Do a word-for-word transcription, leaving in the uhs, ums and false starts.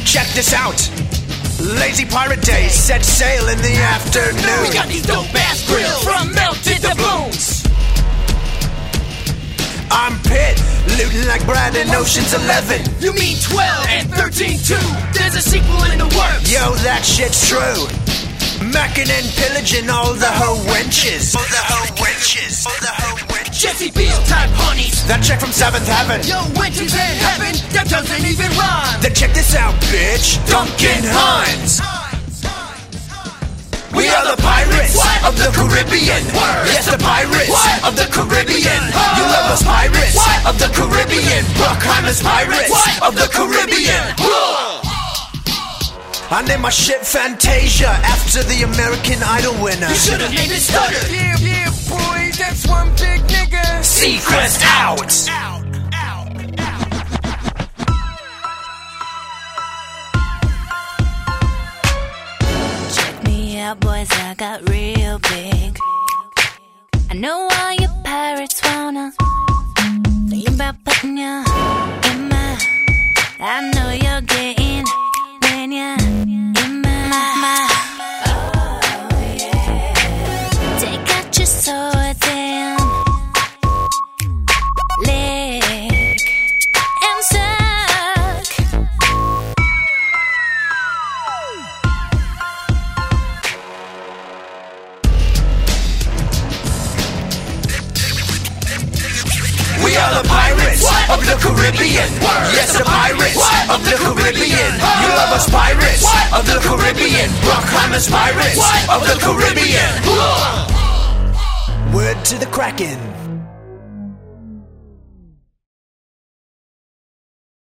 Check this out. Lazy pirate days, set sail in the afternoon. We got these dope ass grills from melted doubloons. I'm Pitt, looting like Brad in Ocean's Eleven. You mean twelve and thirteen too? There's a sequel in the works. Yo, that shit's true. Mackin' and pillaging all the hoe wenches. All the hoe wenches. All the hoe wenches. Jesse Beal type honeys. That chick from Seventh Heaven. Yo, wenches in heaven. That doesn't even rhyme. Then check this out, bitch. Duncan Hines. We are the pirates What? of the Caribbean. Word. Yes, the pirates What? of the Caribbean. Oh. You love us pirates What? of the Caribbean. Bruckheimer's pirates What? of the Caribbean. I named my shit Fantasia after the American Idol winner. You should've named it Stutter. Yeah, yeah, boy, that's one big nigga. Seacrest out. Check me out, boys, I got real big. I know all you pirates wanna think about putting you in my. I know you're getting when you're in my. my. Oh, yeah. Take out your swords and lick and suck. We are the pirates What? of the Caribbean. Word. Yes, the pirates What? of the Caribbean. Oh. You love us pirates What? of the Caribbean. Bruckheimer's pirates What? of the Caribbean. Word to the Kraken.